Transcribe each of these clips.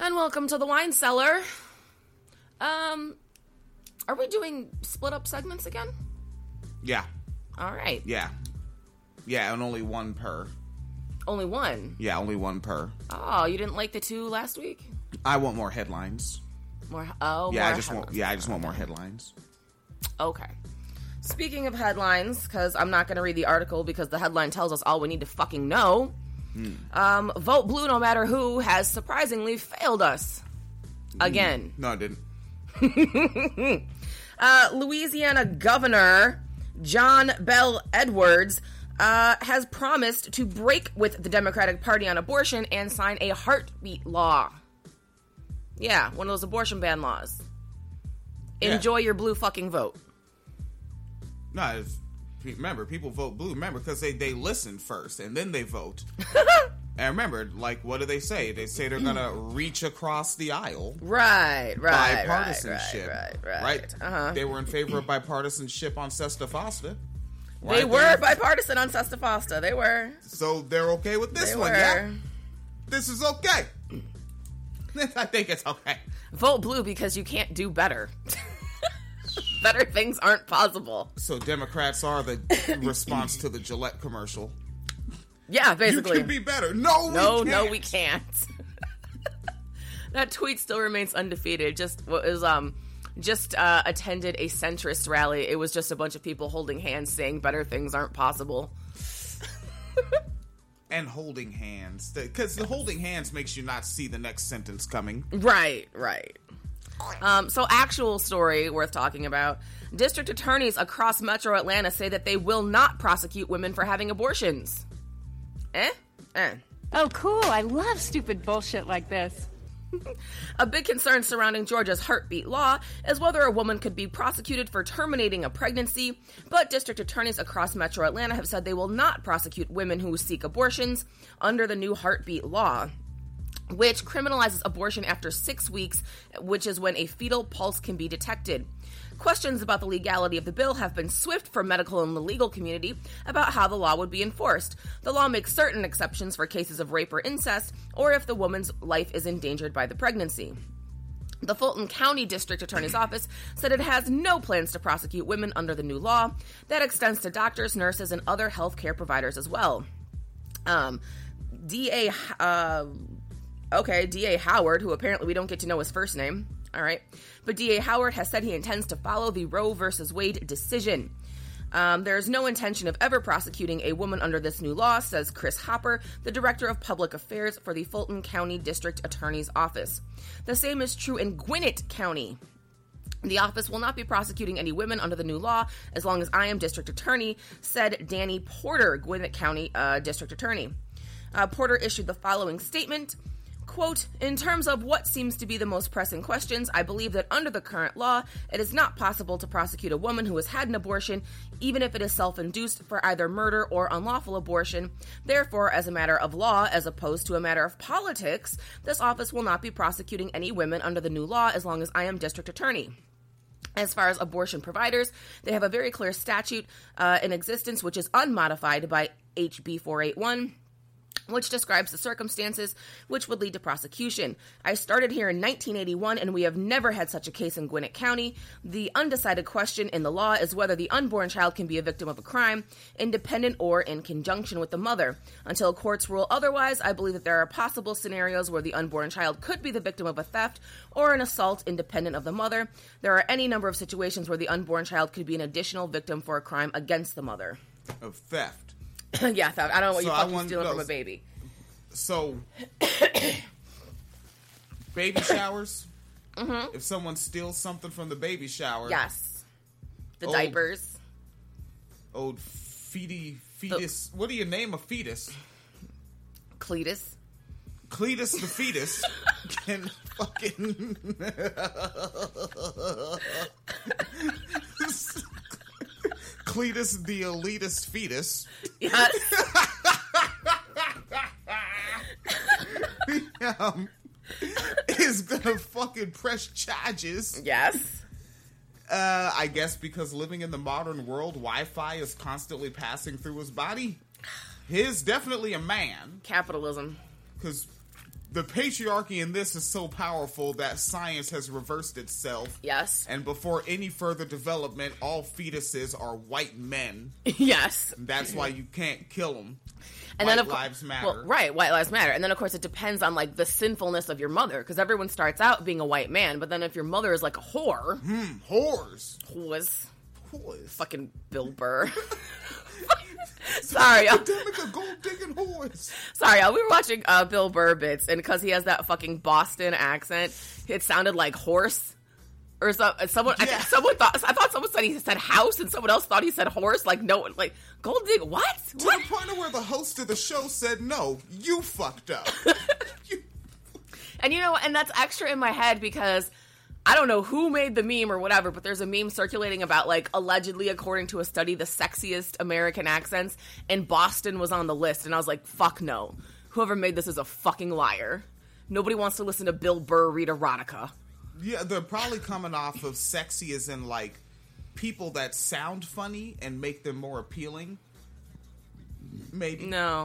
And welcome to the Wine Cellar. Are we doing split up segments again? Yeah. All right. Yeah, and only one per. Only one? Yeah, only one per. Oh, you didn't like the two last week? I want more headlines. More I just want more headlines. Okay. Speaking of headlines, because I'm not going to read the article because the headline tells us all we need to fucking know. Vote blue no matter who has surprisingly failed us. Again. No, it didn't. Louisiana Governor John Bel Edwards has promised to break with the Democratic Party on abortion and sign a heartbeat law. Yeah, one of those abortion ban laws. Yeah. Enjoy your blue fucking vote. No, remember, people vote blue. Remember, because they listen first and then they vote. And remember, like, what do they say? They say they're going to reach across the aisle. Right. Bipartisanship. Right. Uh-huh. They were in favor of bipartisanship on Sesta Fosta. They were bipartisan on Sesta Fosta. They were. So they're okay with this one, yeah? This is okay. I think it's okay. Vote blue because you can't do better. Better things aren't possible. So Democrats are the response to the Gillette commercial. Yeah, basically. You can be better. No, we can't. That tweet still remains undefeated. Just attended a centrist rally. It was just a bunch of people holding hands saying better things aren't possible. And holding hands. Because the holding hands makes you not see the next sentence coming. Right. So actual story worth talking about. District attorneys across Metro Atlanta say that they will not prosecute women for having abortions. Oh, cool. I love stupid bullshit like this. A big concern surrounding Georgia's heartbeat law is whether a woman could be prosecuted for terminating a pregnancy, but district attorneys across Metro Atlanta have said they will not prosecute women who seek abortions under the new heartbeat law, which criminalizes abortion after 6 weeks, which is when a fetal pulse can be detected. Questions about the legality of the bill have been swift for medical and the legal community about how the law would be enforced. The law makes certain exceptions for cases of rape or incest, or if the woman's life is endangered by the pregnancy. The Fulton County District Attorney's Office said it has no plans to prosecute women under the new law. That extends to doctors, nurses, and other health care providers as well. D.A. Howard, who apparently we don't get to know his first name. All right. But D.A. Howard has said he intends to follow the Roe versus Wade decision. There is no intention of ever prosecuting a woman under this new law, says Chris Hopper, the Director of Public Affairs for the Fulton County District Attorney's Office. The same is true in Gwinnett County. The office will not be prosecuting any women under the new law as long as I am District Attorney, said Danny Porter, Gwinnett County District Attorney. Porter issued the following statement. Quote, in terms of what seems to be the most pressing questions, I believe that under the current law, it is not possible to prosecute a woman who has had an abortion, even if it is self-induced, for either murder or unlawful abortion. Therefore, as a matter of law, as opposed to a matter of politics, this office will not be prosecuting any women under the new law as long as I am District Attorney. As far as abortion providers, they have a very clear statute in existence, which is unmodified by HB 481, which describes the circumstances which would lead to prosecution. I started here in 1981, and we have never had such a case in Gwinnett County. The undecided question in the law is whether the unborn child can be a victim of a crime, independent or in conjunction with the mother. Until courts rule otherwise, I believe that there are possible scenarios where the unborn child could be the victim of a theft or an assault independent of the mother. There are any number of situations where the unborn child could be an additional victim for a crime against the mother. Of theft. Yeah, theft. I don't know what you fucking stealing from a baby. So, baby showers? Mm-hmm. If someone steals something from the baby shower. Yes. The diapers. Old fetus. What do you name a fetus? Cletus. Cletus the fetus can fucking... Cletus the elitist fetus. Yes. Is gonna fucking press charges. Yes. I guess because living in the modern world, Wi-Fi is constantly passing through his body. He's definitely a man. Capitalism. Because the patriarchy in this is so powerful that science has reversed itself. Yes. And before any further development, all fetuses are white men. Yes. That's why you can't kill them. And White then lives matter. Well, right, white lives matter. And then, of course, it depends on, like, the sinfulness of your mother. Because everyone starts out being a white man. But then if your mother is, like, a whore. Whores. Whores. Whores. Fucking Bill Burr. Sorry, y'all. Epidemic of gold-digging whores. Sorry, y'all. We were watching Bill Burr bits. And because he has that fucking Boston accent, it sounded like horse. Or someone, Yeah. I thought someone said he said house, and someone else thought he said horse. Like, no, like, gold dig, what? To the point where the host of the show said, no, you fucked up. And and that's extra in my head because I don't know who made the meme or whatever, but there's a meme circulating about, like, allegedly, according to a study, the sexiest American accents, and Boston was on the list. And I was like, fuck no. Whoever made this is a fucking liar. Nobody wants to listen to Bill Burr read erotica. Yeah, they're probably coming off of sexy as in, like, people that sound funny and make them more appealing. Maybe. No.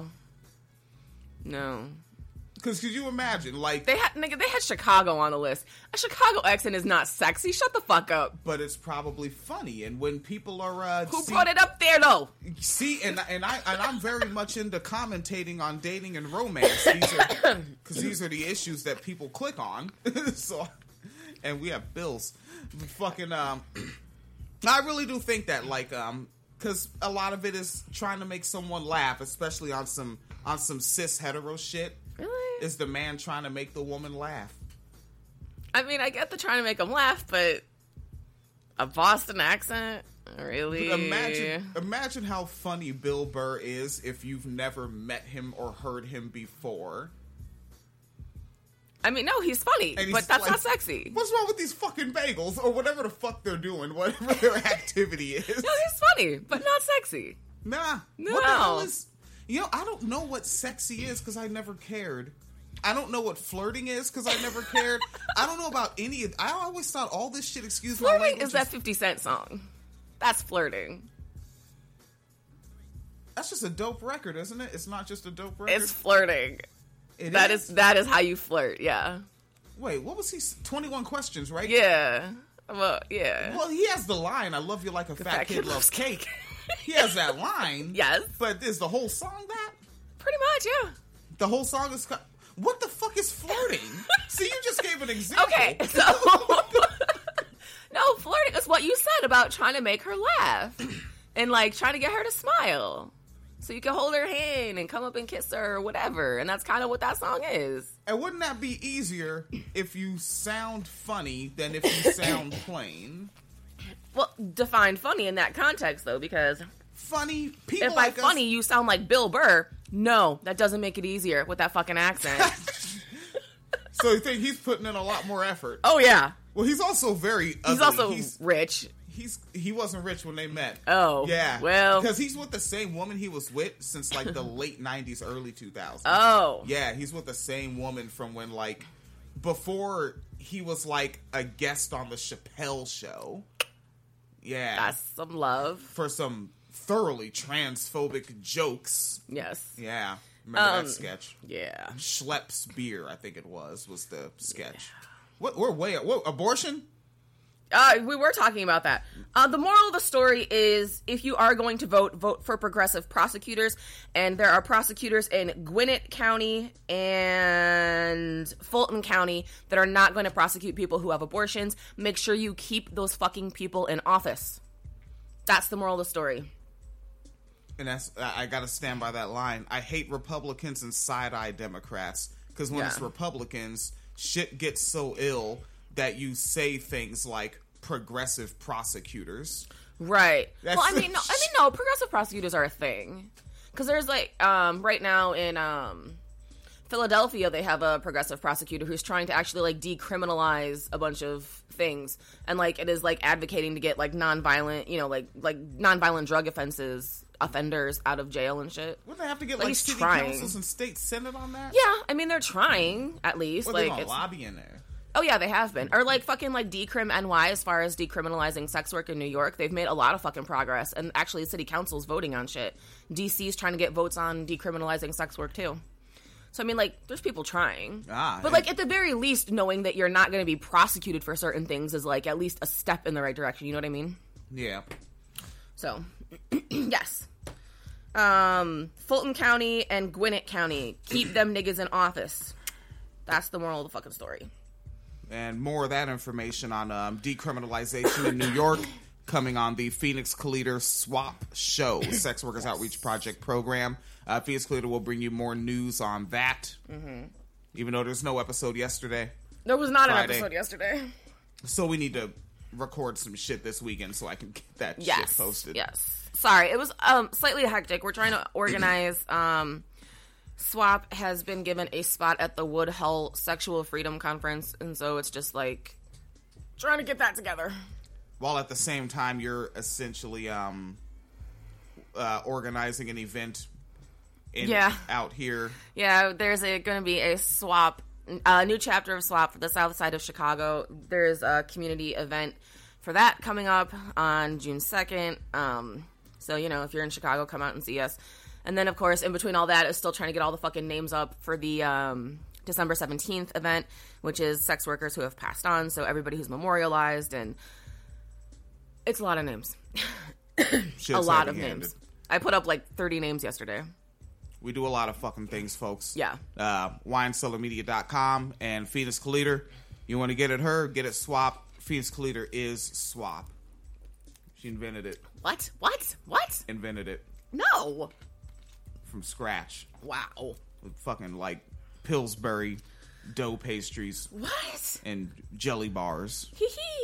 Because could you imagine, like... They had Chicago on the list. A Chicago accent is not sexy. Shut the fuck up. But it's probably funny, and when people are... Who brought it up there, though? See, and I'm very much into commentating on dating and romance. Because these are the issues that people click on. So... And we have bills. Fucking, I really do think that, like, because a lot of it is trying to make someone laugh, especially on some cis hetero shit. Really? Is the man trying to make the woman laugh? I mean, I get the trying to make them laugh, but a Boston accent? Really? Imagine how funny Bill Burr is if you've never met him or heard him before. I mean, no, he's funny, but that's not sexy. What's wrong with these fucking bagels or whatever the fuck they're doing, whatever their activity is? No, he's funny, but not sexy. Nah. No. What the hell is... I don't know what sexy is because I never cared. I don't know what flirting is because I never cared. I don't know about any of... I always thought all this shit, excuse my language... Flirting is that 50 Cent song. That's flirting. That's just a dope record, isn't it? It's not just a dope record? It's flirting. That is how you flirt, yeah. Wait, what was he... 21 Questions, right? Yeah. Well, yeah. Well, he has the line, I love you like a fat kid loves cake. He has that line. Yes. But is the whole song that? Pretty much, yeah. The whole song is... What the fuck is flirting? See, you just gave an example. Okay, so... No, flirting is what you said about trying to make her laugh. And, like, trying to get her to smile. So you can hold her hand and come up and kiss her or whatever. And that's kind of what that song is. And wouldn't that be easier if you sound funny than if you sound plain? Well, define funny in that context, though, because... Funny? People if by like funny you sound like Bill Burr, no, that doesn't make it easier with that fucking accent. So you think he's putting in a lot more effort? Oh, yeah. Well, he's also very ugly. He's also rich. He wasn't rich when they met. Oh. Yeah. Well. Because he's with the same woman he was with since, like, the late 90s, early 2000s. Oh. Yeah, he's with the same woman from when, like, before he was, like, a guest on the Chappelle Show. Yeah. That's some love. For some thoroughly transphobic jokes. Yes. Yeah. Remember that sketch? Yeah. Schlepp's Beer, I think it was the sketch. Yeah. What, abortion? We were talking about that. The moral of the story is, if you are going to vote for progressive prosecutors, and there are prosecutors in Gwinnett County and Fulton County that are not going to prosecute people who have abortions, make sure you keep those fucking people in office. That's the moral of the story. And I gotta stand by that line. I hate Republicans and side-eye Democrats, because when it's Republicans, shit gets so ill that you say things like progressive prosecutors. Right. Well, I mean, no, progressive prosecutors are a thing. Because there's, like, right now in Philadelphia, they have a progressive prosecutor who's trying to actually, like, decriminalize a bunch of things. And, like, it is, like, advocating to get, like, nonviolent, like nonviolent drug offenders out of jail and shit. Wouldn't they have to get, like city councils and state senate on that? Yeah, I mean, they're trying, at least. What, like, they're gonna lobby in there? Oh, yeah, they have been. Or, like, fucking, like, Decrim NY, as far as decriminalizing sex work in New York. They've made a lot of fucking progress. And actually, city council's voting on shit. DC's trying to get votes on decriminalizing sex work, too. So, I mean, like, there's people trying. Ah, but, like, at the very least, knowing that you're not going to be prosecuted for certain things is, like, at least a step in the right direction. You know what I mean? Yeah. So, yes. Fulton County and Gwinnett County, keep them niggas in office. That's the moral of the fucking story. And more of that information on decriminalization in New York coming on the Phoenix Calida Swap Show, Sex Workers Outreach Project program. Phoenix Calida will bring you more news on that. Mm-hmm. Even though there's no episode yesterday. There was not Friday. an episode yesterday. So we need to record some shit this weekend so I can get that shit posted. Yes. Sorry, it was slightly hectic. We're trying to organize. SWAP has been given a spot at the Woodhull Sexual Freedom Conference, and so it's just like trying to get that together. While at the same time, you're essentially organizing an event out here. Yeah, there's going to be a SWAP, a new chapter of SWAP for the south side of Chicago. There's a community event for that coming up on June 2nd. So, you know, if you're in Chicago, come out and see us. And then, of course, in between all that is still trying to get all the fucking names up for the December 17th event, which is sex workers who have passed on. So everybody who's memorialized, and it's a lot of names. A lot of names. I put up like 30 names yesterday. We do a lot of fucking things, folks. Yeah. WineCellarMedia.com and Phoenix Calida. You want to get at her, get at SWAP. Phoenix Calida is SWAP. She invented it. What? Invented it. No. From scratch. Wow. With fucking, like, Pillsbury dough pastries. What? And jelly bars. Hee hee.